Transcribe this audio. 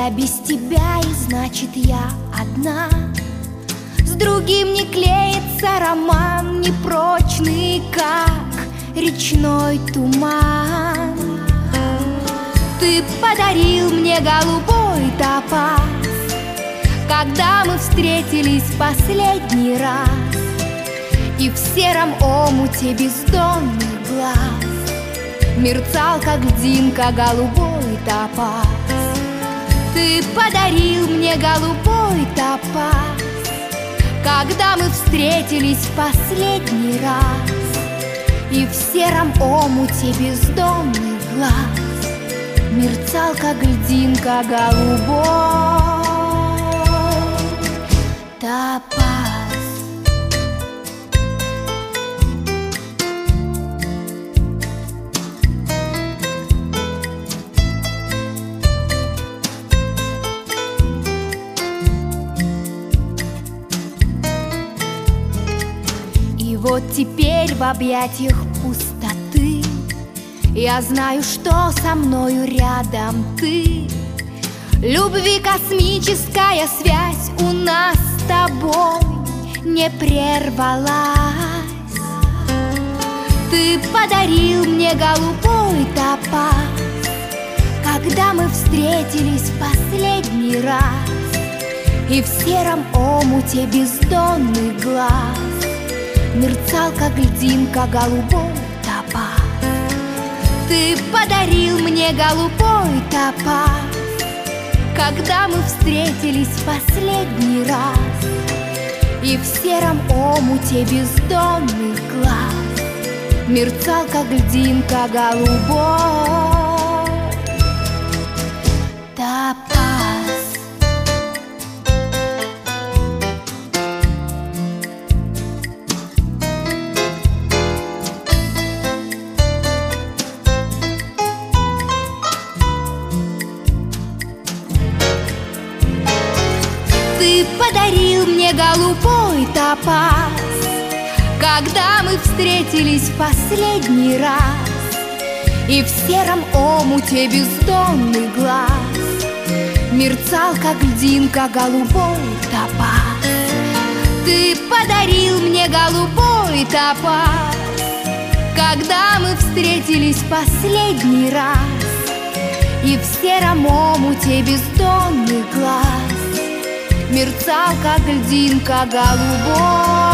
Я без тебя, и значит я одна. С другим не клеится роман, непрочный, как речной туман. Ты подарил мне голубой топаз, когда мы встретились в последний раз. И в сером омуте бездонных глаз мерцал, как льдинка, голубой топаз. Ты подарил мне голубой топаз, когда мы встретились в последний раз. И в сером омуте бездонных глаз мерцал, как льдинка, голубой топаз. И вот теперь в объятиях пустоты я знаю, что со мною рядом ты. Любви космическая связь у нас с тобой не прервалась. Ты подарил мне голубой топаз, когда мы встретились в последний раз. И в сером омуте бездонных глаз мерцал, как льдинка, голубой топаз. Ты подарил мне голубой топаз, когда мы встретились в последний раз. И в сером омуте бездонных глаз мерцал, как льдинка, голубой топаз. Ты подарил мне голубой топаз, когда мы встретились в последний раз. И в сером омуте бездонных глаз мерцал, как льдинка, голубой топаз. Ты подарил мне голубой топаз, когда мы встретились в последний раз. И в сером омуте бездонных глаз мерцал, как льдинка, голубой